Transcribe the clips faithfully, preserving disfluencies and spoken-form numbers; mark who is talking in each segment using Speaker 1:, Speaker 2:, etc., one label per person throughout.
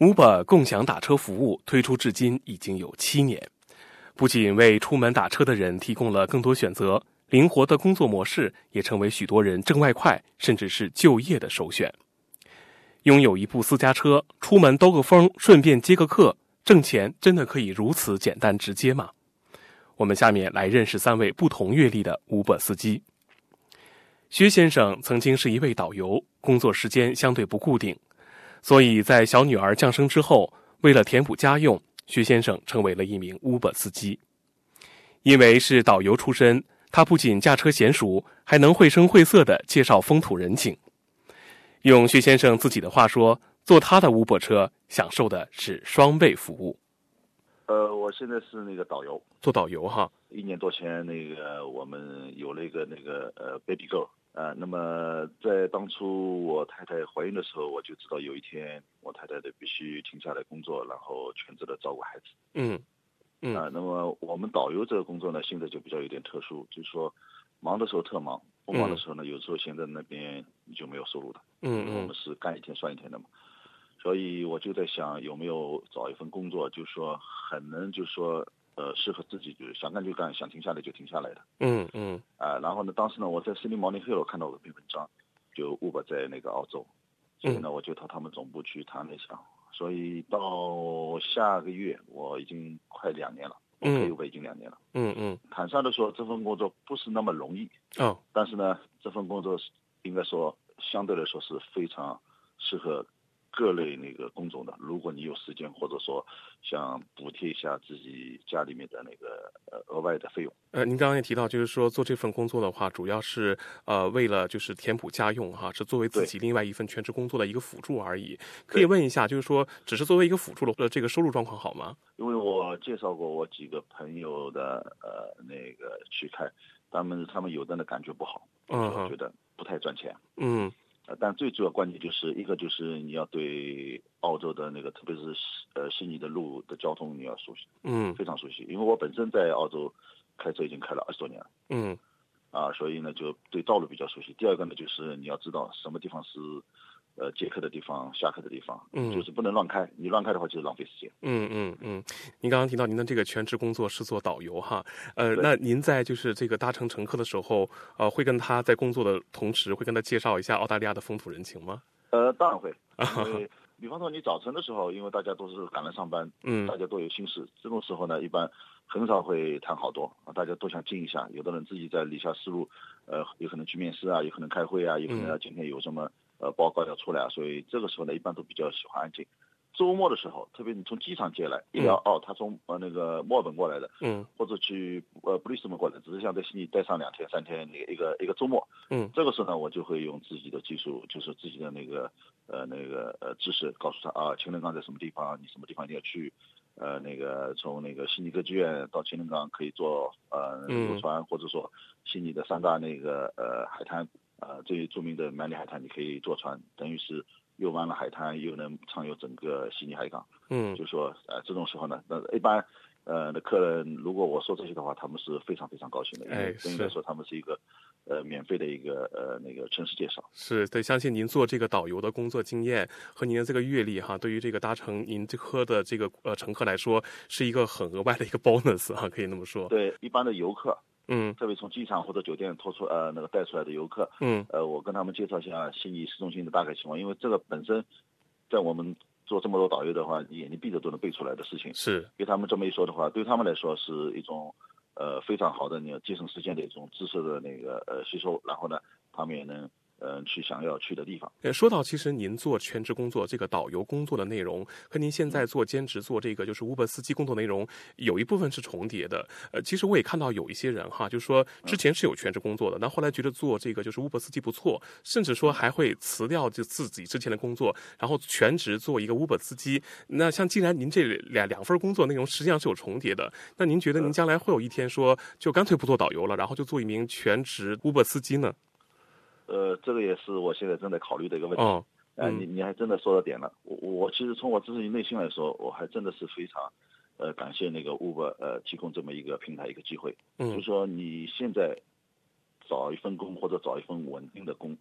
Speaker 1: Uber 共享打车服务推出至今已经有七年，不仅为出门打车的人提供了更多选择，灵活的工作模式也成为许多人挣外快甚至是就业的首选。拥有一部私家车，出门兜个风，顺便接个客，挣钱真的可以如此简单直接吗？我们下面来认识三位不同阅历的 Uber 司机。薛先生曾经是一位导游，工作时间相对不固定，所以在小女儿降生之后，为了填补家用，薛先生成为了一名 Uber 司机。因为是导游出身，他不仅驾车娴熟，还能绘声绘色地介绍风土人情。用薛先生自己的话说，坐他的 Uber 车享受的是双倍服务。
Speaker 2: 呃，我现在是那个导游，
Speaker 1: 做导游哈。
Speaker 2: 一年多前，那个我们有了一个那个呃 baby girl 啊、呃，那么在当初我太太怀孕的时候，我就知道有一天我太太的必须停下来工作，然后全职的照顾孩子。
Speaker 1: 嗯嗯
Speaker 2: 啊、呃，那么我们导游这个工作呢，现在就比较有点特殊，就是说忙的时候特忙，不忙的时候呢，嗯、有时候现在那边你就没有收入的。
Speaker 1: 嗯嗯，
Speaker 2: 我们是干一天算一天的嘛。所以我就在想，有没有找一份工作，就是说很能，就是说，呃，适合自己，就是想干就干，想停下来就停下来的。
Speaker 1: 嗯嗯。
Speaker 2: 啊、呃，然后呢，当时呢，我在 Sydney Morning Herald 看到有篇文章，就 Uber 在那个澳洲，所以呢，我就到他们总部去谈了一下。所以到下个月，我已经快两年了，我可以 Uber 已经两年了。
Speaker 1: 嗯嗯。
Speaker 2: 坦率的说，这份工作不是那么容易。
Speaker 1: 哦。
Speaker 2: 但是呢，这份工作应该说相对来说是非常适合各类那个工种的，如果你有时间，或者说想补贴一下自己家里面的那个呃额外的费用。
Speaker 1: 呃，您刚刚也提到，就是说做这份工作的话，主要是呃为了就是填补家用哈，是作为自己另外一份全职工作的一个辅助而已。可以问一下，就是说只是作为一个辅助的，呃，这个收入状况好吗？
Speaker 2: 因为我介绍过我几个朋友的呃那个去开，他们他们有的呢感觉不好，
Speaker 1: 嗯，
Speaker 2: 我觉得不太赚钱。
Speaker 1: 嗯。
Speaker 2: 但最主要关键就是一个就是你要对澳洲的那个，特别是呃悉尼的路的交通你要熟悉，
Speaker 1: 嗯，
Speaker 2: 非常熟悉。因为我本身在澳洲开车已经开了二十多年了，
Speaker 1: 嗯，
Speaker 2: 啊，所以呢就对道路比较熟悉。第二个呢就是你要知道什么地方是呃接客的地方、下客的地方，
Speaker 1: 嗯，
Speaker 2: 就是不能乱开，你乱开的话就是浪费时间。
Speaker 1: 嗯嗯嗯，您刚刚提到您的这个全职工作是做导游哈，呃，那您在就是这个搭乘乘客的时候，呃，会跟他在工作的同时，会跟他介绍一下澳大利亚的风土人情吗？
Speaker 2: 呃，当然会，因为比方说你早晨的时候，因为大家都是赶来上班，
Speaker 1: 嗯，
Speaker 2: 大家都有心事，这种时候呢，一般很少会谈好多啊，大家都想静一下。有的人自己在理下思路，呃，有可能去面试啊，有可能开会啊，有可能要今天有什么呃报告要出来啊，所以这个时候呢，一般都比较喜欢安静。周末的时候，特别你从机场接来，一聊哦，他从呃那个墨尔本过来的，
Speaker 1: 嗯，
Speaker 2: 或者去呃布里斯本过来，只是想在悉尼待上两天三天，那个一个一个周末，
Speaker 1: 嗯，
Speaker 2: 这个时候呢，我就会用自己的技术，就是自己的那个呃那个呃知识，告诉他啊，情人港在什么地方，你什么地方一定要去，呃那个从那个悉尼歌剧院到情人港可以坐呃游船，或者说悉尼的三大那个呃海滩，呃最著名的曼尼海滩，你可以坐船，等于是又玩了海滩，又能畅游整个悉尼海港。
Speaker 1: 嗯，
Speaker 2: 就说呃这种时候呢，那一般呃的客人如果我说这些的话，他们是非常非常高兴的，因为等于来说他们是一个呃免费的一个呃那个城市介绍。
Speaker 1: 是对，相信您做这个导游的工作经验和您的这个阅历哈，对于这个搭乘您车的这个呃乘客来说，是一个很额外的一个 bonus 哈，可以那么说。
Speaker 2: 对一般的游客。
Speaker 1: 嗯，
Speaker 2: 特别从机场或者酒店拖出呃那个带出来的游客，
Speaker 1: 嗯，
Speaker 2: 呃，我跟他们介绍一下悉尼市中心的大概情况，因为这个本身在我们做这么多导游的话，你眼睛闭着都能背出来的事情，
Speaker 1: 是
Speaker 2: 给他们这么一说的话，对他们来说是一种呃非常好的你要节省时间的一种知识的那个呃吸收，然后呢，他们也能呃去想要去的地方。
Speaker 1: 说到其实您做全职工作这个导游工作的内容和您现在做兼职做这个就是 Uber 司机工作内容有一部分是重叠的。呃，其实我也看到有一些人哈，就是说之前是有全职工作的，但后来觉得做这个就是 Uber 司机不错，甚至说还会辞掉就自己之前的工作，然后全职做一个 Uber 司机。那像既然您这两两份工作内容实际上是有重叠的，那您觉得您将来会有一天说就干脆不做导游了，然后就做一名全职 Uber 司机呢？
Speaker 2: 呃，这个也是我现在正在考虑的一个问题。
Speaker 1: 哦，
Speaker 2: 嗯、呃，你你还真的说到点了。我我其实从我自己内心来说，我还真的是非常，呃，感谢那个 Uber 呃提供这么一个平台一个机会。
Speaker 1: 嗯，
Speaker 2: 就是说你现在找一份工或者找一份稳定的工，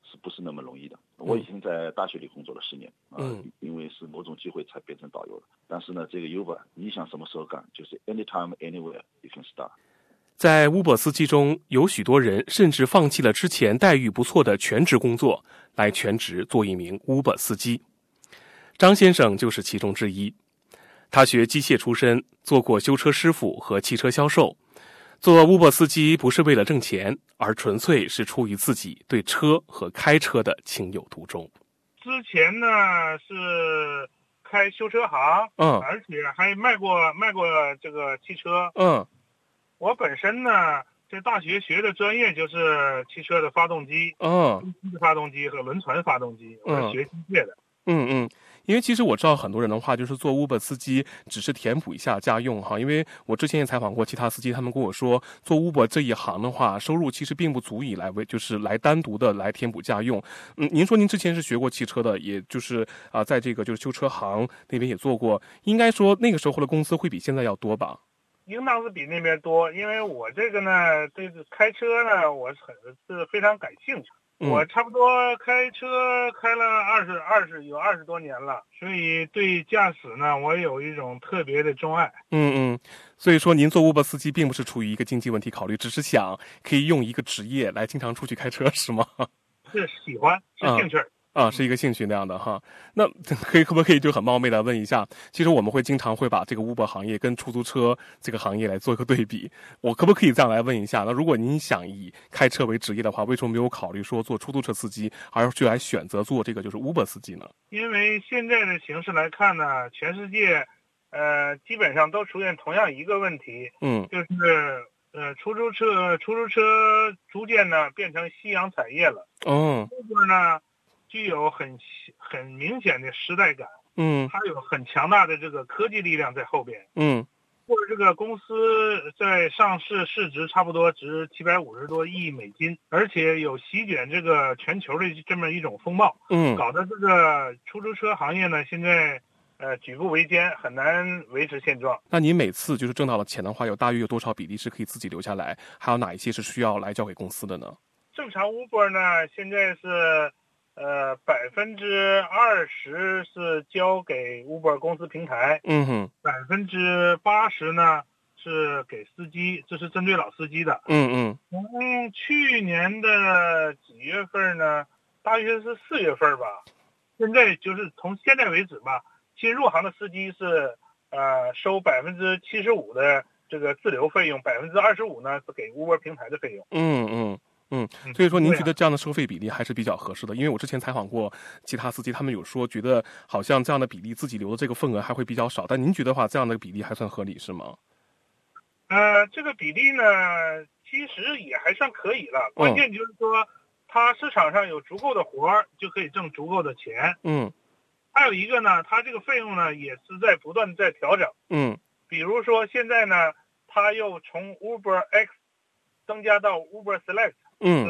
Speaker 2: 是不是那么容易的？我已经在大学里工作了十年啊、呃
Speaker 1: 嗯，
Speaker 2: 因为是某种机会才变成导游的。但是呢，这个 Uber 你想什么时候干，就是 anytime anywhere you can start。
Speaker 1: 在 Uber 司机中，有许多人甚至放弃了之前待遇不错的全职工作，来全职做一名 Uber 司机。张先生就是其中之一。他学机械出身，做过修车师傅和汽车销售。做 Uber 司机不是为了挣钱，而纯粹是出于自己对车和开车的情有独钟。
Speaker 3: 之前呢是开修车行，
Speaker 1: 嗯，
Speaker 3: 而且还卖过卖过这个汽车。
Speaker 1: 嗯，
Speaker 3: 我本身呢在大学学的专业就是汽车的发动机、
Speaker 1: 嗯，
Speaker 3: 机发动机和轮船发动机，我是学机械的。
Speaker 1: 嗯嗯，因为其实我知道很多人的话，就是做 Uber 司机只是填补一下家用哈。因为我之前也采访过其他司机，他们跟我说，做 Uber 这一行的话，收入其实并不足以来为就是来单独的来填补家用。嗯，您说您之前是学过汽车的，也就是啊、呃，在这个就是修车行那边也做过，应该说那个时候的工资会比现在要多吧？
Speaker 3: 应当是比那边多，因为我这个呢，对开车呢，我很是非常感兴趣。我差不多开车开了二十二十有二十多年了，所以对驾驶呢，我有一种特别的钟爱。
Speaker 1: 嗯嗯，所以说您做 Uber 司机并不是出于一个经济问题考虑，只是想可以用一个职业来经常出去开车，是吗？
Speaker 3: 是喜欢，是兴趣。
Speaker 1: 嗯啊，是一个兴趣那样的哈。那可以可不可以就很冒昧的问一下，其实我们会经常会把这个 Uber 行业跟出租车这个行业来做一个对比。我可不可以这样来问一下？那如果您想以开车为职业的话，为什么没有考虑说做出租车司机，而去来选择做这个就是 Uber 司机呢？
Speaker 3: 因为现在的形势来看呢，全世界呃基本上都出现同样一个问题，
Speaker 1: 嗯，
Speaker 3: 就是呃出租车出租车逐渐呢变成夕阳产业了。
Speaker 1: 哦
Speaker 3: ，Uber 呢具有很很明显的时代感，
Speaker 1: 嗯，
Speaker 3: 它有很强大的这个科技力量在后边，
Speaker 1: 嗯，
Speaker 3: 或者这个公司在上市市值差不多值七百五十多亿美金，而且有席卷这个全球的这么一种风貌，
Speaker 1: 嗯，
Speaker 3: 搞得这个出租车行业呢现在呃举步维艰，很难维持现状。
Speaker 1: 那您每次就是挣到了钱的话，有大约有多少比例是可以自己留下来，还有哪一些是需要来交给公司的呢？
Speaker 3: 正常 Uber 呢现在是呃，百分之二十是交给 Uber 公司平台，
Speaker 1: 嗯哼，
Speaker 3: 百分之八十呢是给司机，这是针对老司机的。
Speaker 1: 嗯嗯，
Speaker 3: 从去年的几月份呢，大约是四月份吧。现在就是从现在为止吧，新入行的司机是呃收百分之七十五的这个自留费用，百分之二十五呢是给 Uber 平台的费用。
Speaker 1: 嗯嗯。嗯，所以说您觉得这样的收费比例还是比较合适的，因为我之前采访过其他司机，他们有说觉得好像这样的比例自己留的这个份额还会比较少，但您觉得话这样的比例还算合理是吗？
Speaker 3: 呃，这个比例呢，其实也还算可以了，关键就是说，它市场上有足够的活儿，就可以挣足够的钱。
Speaker 1: 嗯，
Speaker 3: 还有一个呢，它这个费用呢也是在不断的在调整。
Speaker 1: 嗯，
Speaker 3: 比如说现在呢，它又从 Uber X 增加到 Uber Select。
Speaker 1: 嗯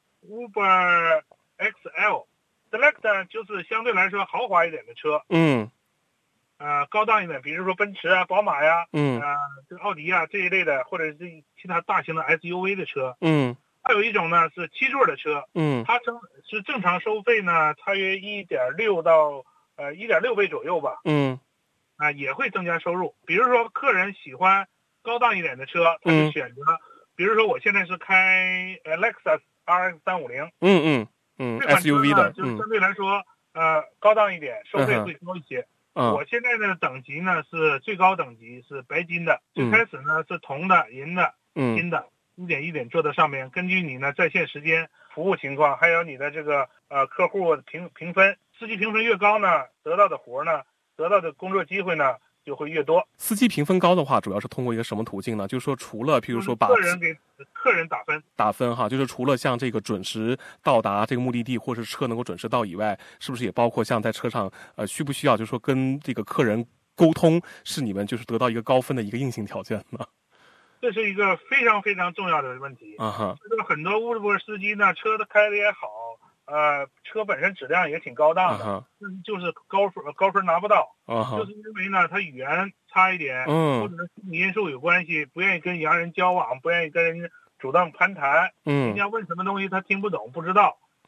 Speaker 3: ，Uber X L，Select 呢就是相对来说豪华一点的车，
Speaker 1: 嗯，
Speaker 3: 呃，高档一点，比如说奔驰啊、宝马呀，
Speaker 1: 嗯，
Speaker 3: 呃，这个奥迪啊这一类的，或者是其他大型的 S U V 的车，
Speaker 1: 嗯，
Speaker 3: 还有一种呢是七座的车，
Speaker 1: 嗯，
Speaker 3: 它正是正常收费呢，大约一点六到呃一点六倍左右吧，
Speaker 1: 嗯，
Speaker 3: 啊、也会增加收入。比如说客人喜欢高档一点的车，他就选择。比如说，我现在是开呃 Lexus R X 三五零，
Speaker 1: 嗯嗯嗯 ，S U V 的，
Speaker 3: 就是相对来说，呃，高档一点，收费会高一些。
Speaker 1: 嗯，
Speaker 3: 我现在的等级呢是最高等级是白金的，最开始呢是铜的、银的、金的，一点一点做到上面。根据你呢在线时间、服务情况，还有你的这个呃客户评评分，司机评分越高呢，得到的活呢，得到的工作机会呢。就会越多。
Speaker 1: 司机评分高的话，主要是通过一个什么途径呢？就是说，除了譬如说把
Speaker 3: 客人给客人打分，
Speaker 1: 打分哈，就是除了像这个准时到达这个目的地，或是车能够准时到以外，是不是也包括像在车上，呃，需不需要就是说跟这个客人沟通，是你们就是得到一个高分的一个硬性条件呢？
Speaker 3: 这是一个非常非常重要的问题。
Speaker 1: 啊哈，
Speaker 3: 这个很多 Uber 司机呢，车的开的也好。呃，车本身质量也挺高档的，uh huh. 就是高分高分拿不到，uh huh. 就是因为呢，他语言差一点，嗯，或者是心理因素有关系，不愿意跟洋人交往，不愿意跟人主动攀谈，嗯，人家问什么东西他听不懂，不知道，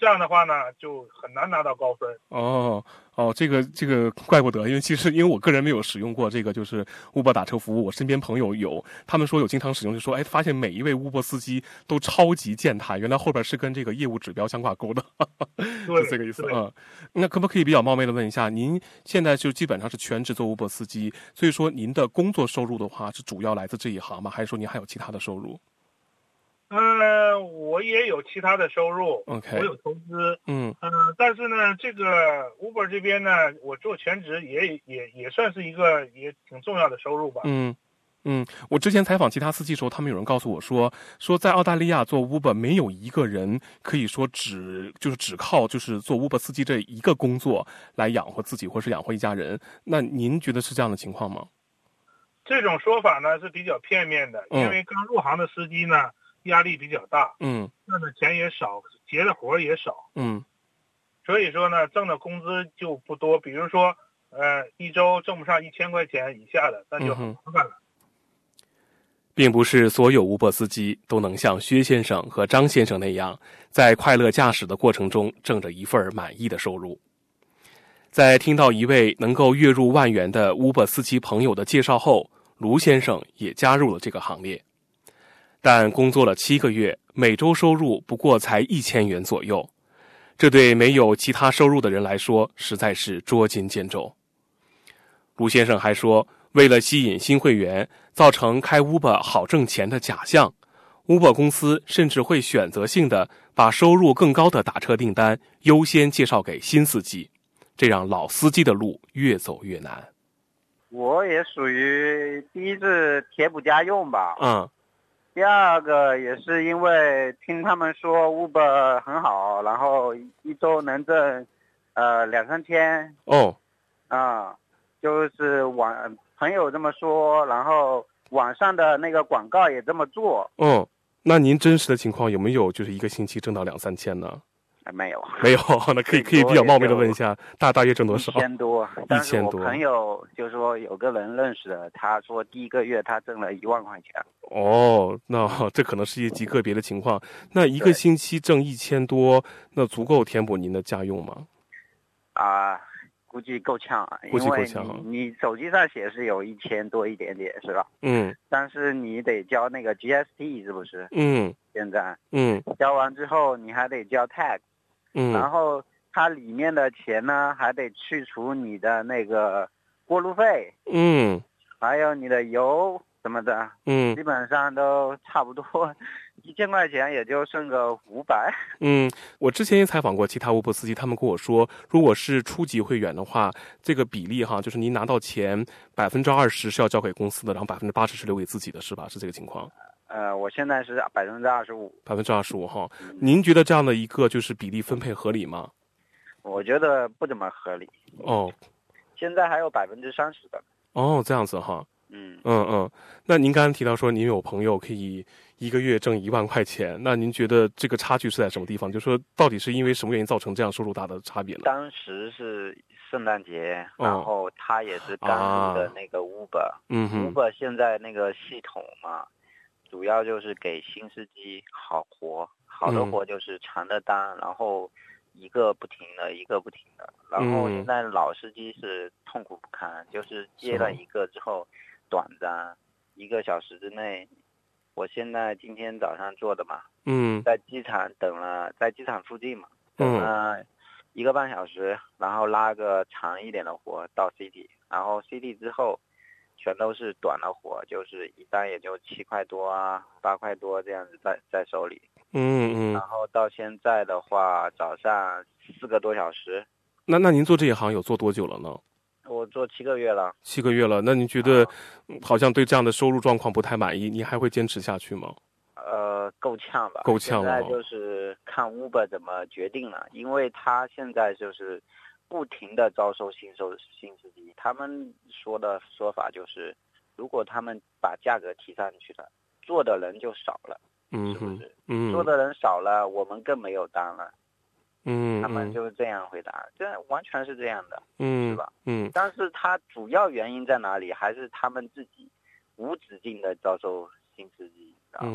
Speaker 3: 这样的话呢，就很难拿到高分。
Speaker 1: 哦哦，这个这个怪不得，因为其实因为我个人没有使用过这个就是 Uber 打车服务，我身边朋友有，他们说有经常使用，就说哎，发现每一位 Uber 司机都超级健谈，原来后边是跟这个业务指标相挂钩的，是这个意思啊、嗯。那可不可以比较冒昧的问一下，您现在就基本上是全职做 Uber 司机，所以说您的工作收入的话是主要来自这一行吗？还是说您还有其他的收入？
Speaker 3: 呃，我也有其他的收入
Speaker 1: ，OK，
Speaker 3: 我有投资，
Speaker 1: 嗯，
Speaker 3: 呃，但是呢，这个 Uber 这边呢，我做全职也也也算是一个也挺重要的收入吧。
Speaker 1: 嗯嗯，我之前采访其他司机的时候，他们有人告诉我说，说在澳大利亚做 Uber 没有一个人可以说只就是只靠就是做 Uber 司机这一个工作来养活自己或是养活一家人。那您觉得是这样的情况吗？
Speaker 3: 这种说法呢是比较片面的，因为刚入行的司机呢。压力比较大，
Speaker 1: 嗯，
Speaker 3: 赚的钱也少，结的活也少，
Speaker 1: 嗯，
Speaker 3: 所以说呢，挣的工资就不多。比如说，呃，一周挣不上一千块钱以下的，那就很麻烦了。
Speaker 1: 嗯、并不是所有 Uber 司机都能像薛先生和张先生那样，在快乐驾驶的过程中挣着一份满意的收入。在听到一位能够月入万元的 Uber 司机朋友的介绍后，卢先生也加入了这个行列。但工作了七个月，每周收入不过才一千元左右，这对没有其他收入的人来说实在是捉襟见肘。卢先生还说，为了吸引新会员，造成开 Uber 好挣钱的假象， Uber 公司甚至会选择性的把收入更高的打车订单优先介绍给新司机，这让老司机的路越走越难。
Speaker 4: 我也属于第一是贴补家用吧，
Speaker 1: 嗯。
Speaker 4: 第二个也是因为听他们说 Uber 很好，然后一周能挣呃两三千
Speaker 1: 哦，
Speaker 4: 啊，就是网朋友这么说，然后网上的那个广告也这么做。
Speaker 1: 嗯，那您真实的情况有没有就是一个星期挣到两三千呢？
Speaker 4: 没有，
Speaker 1: 没有，那可以可以比较冒昧的问一下，大大约挣多少？
Speaker 4: 一千多，
Speaker 1: 一千多。
Speaker 4: 我朋友就说有个人认识的，他说第一个月他挣了一万块钱。
Speaker 1: 哦，那这可能是一极个别的情况。那一个星期挣一千多，那足够填补您的家用吗？
Speaker 4: 啊、呃，估计够呛，
Speaker 1: 估计够呛。
Speaker 4: 因为你你手机上写是有一千多一点点，是吧？
Speaker 1: 嗯。
Speaker 4: 但是你得交那个 G S T， 是不是？
Speaker 1: 嗯。
Speaker 4: 现在。
Speaker 1: 嗯。
Speaker 4: 交完之后你还得交 tax。
Speaker 1: 嗯。
Speaker 4: 然后它里面的钱呢，还得去除你的那个过路费。
Speaker 1: 嗯。
Speaker 4: 还有你的油什么的。
Speaker 1: 嗯。
Speaker 4: 基本上都差不多。一千块钱也就剩个五百。
Speaker 1: 嗯，我之前也采访过其他 Uber 司机，他们跟我说，如果是初级会员的话，这个比例哈，就是您拿到钱百分之二十是要交给公司的，然后百分之八十是留给自己的，是吧？是这个情况？
Speaker 4: 呃，我现在是百分之二十五。
Speaker 1: 百分之二十五哈，您觉得这样的一个就是比例分配合理吗？
Speaker 4: 我觉得不怎么合理。
Speaker 1: 哦，
Speaker 4: 现在还有百分之三十的。
Speaker 1: 哦，这样子哈。
Speaker 4: 嗯
Speaker 1: 嗯嗯，那您刚刚提到说您有朋友可以一个月挣一万块钱，那您觉得这个差距是在什么地方？就是说到底是因为什么原因造成这样收入大的差别呢？
Speaker 4: 当时是圣诞节，
Speaker 1: 哦、
Speaker 4: 然后他也是刚入的那个 Uber，、
Speaker 1: 啊、嗯哼
Speaker 4: ，Uber 现在那个系统嘛，主要就是给新司机好活，好的活就是长的单，嗯、然后一个不停的，一个不停的，然后现在老司机是痛苦不堪，就是接了一个之后。短暂一个小时之内，我现在今天早上做的嘛，
Speaker 1: 嗯，
Speaker 4: 在机场等了，在机场附近嘛，等了一个半小时，然后拉个长一点的活到 City， 然后 City 之后，全都是短的活，就是一单也就七块多啊，八块多这样子在在手里，
Speaker 1: 嗯嗯，
Speaker 4: 然后到现在的话，早上四个多小时。
Speaker 1: 那那您做这一行有做多久了呢？
Speaker 4: 我做七个月了，
Speaker 1: 七个月了。那你觉得好像对这样的收入状况不太满意，你还会坚持下去吗？
Speaker 4: 呃，够呛吧，
Speaker 1: 够呛了。
Speaker 4: 现在就是看 Uber 怎么决定了，因为他现在就是不停的招收新收新司机，他们说的说法就是，如果他们把价格提上去了，做的人就少了，
Speaker 1: 嗯，
Speaker 4: 是不是？
Speaker 1: 嗯，
Speaker 4: 做的人少了，我们更没有单了。
Speaker 1: 嗯，
Speaker 4: 他们就是这样回答，这完全是这样的，
Speaker 1: 嗯，
Speaker 4: 是吧？
Speaker 1: 嗯，
Speaker 4: 但是它主要原因在哪里？还是他们自己无止境的招收新司机，
Speaker 1: 嗯，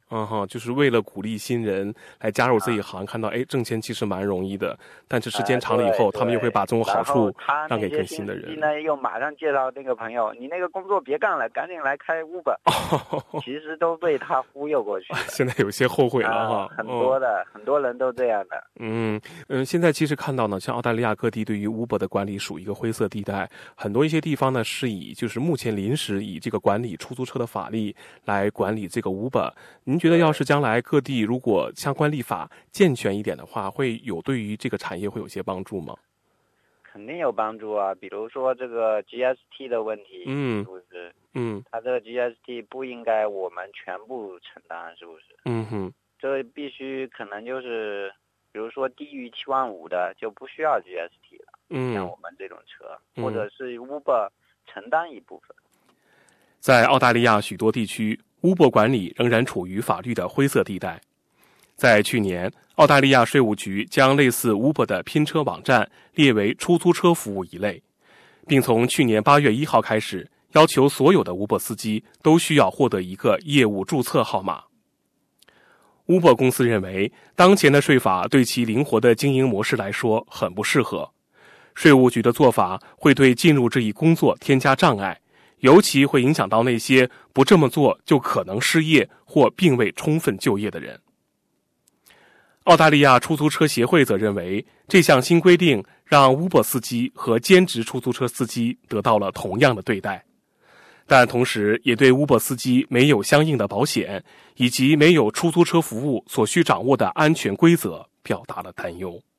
Speaker 1: 嗯哼，就是为了鼓励新人来加入这一行，啊、看到哎挣钱其实蛮容易的，但是时间长了以后，
Speaker 4: 呃、
Speaker 1: 他们又会把这种好处让给更
Speaker 4: 新
Speaker 1: 的人。
Speaker 4: 呢又马上介绍那个朋友，你那个工作别干了，赶紧来开 Uber。哦、其实都被他忽悠过去了。
Speaker 1: 现在有些后悔了哈、
Speaker 4: 啊，很多的、嗯，很多人都这样的。
Speaker 1: 嗯嗯，现在其实看到呢，像澳大利亚各地对于 Uber 的管理属于一个灰色地带，很多一些地方呢是以就是目前临时以这个管理出租车的法律来管理这个 Uber。您觉得要是将来各地如果相关立法健全一点的话，会有对于这个产业会有些帮助吗？
Speaker 4: 肯定有帮助啊，比如说这个 G S T 的问题，
Speaker 1: 嗯，
Speaker 4: 是不是？
Speaker 1: 嗯，
Speaker 4: 它这个 G S T 不应该我们全部承担，是不是？
Speaker 1: 嗯哼，
Speaker 4: 这必须可能就是，比如说低于七万五的就不需要 G S T 了，
Speaker 1: 嗯，
Speaker 4: 像我们这种车，嗯、或者是 Uber 承担一部分。
Speaker 1: 在澳大利亚许多地区，Uber 管理仍然处于法律的灰色地带。在去年，澳大利亚税务局将类似 Uber 的拼车网站列为出租车服务一类，并从去年八月一号开始，要求所有的 Uber 司机都需要获得一个业务注册号码。Uber 公司认为，当前的税法对其灵活的经营模式来说很不适合，税务局的做法会对进入这一工作添加障碍，尤其会影响到那些不这么做就可能失业或并未充分就业的人。澳大利亚出租车协会则认为，这项新规定让 Uber 司机和兼职出租车司机得到了同样的对待，但同时也对 Uber 司机没有相应的保险以及没有出租车服务所需掌握的安全规则表达了担忧。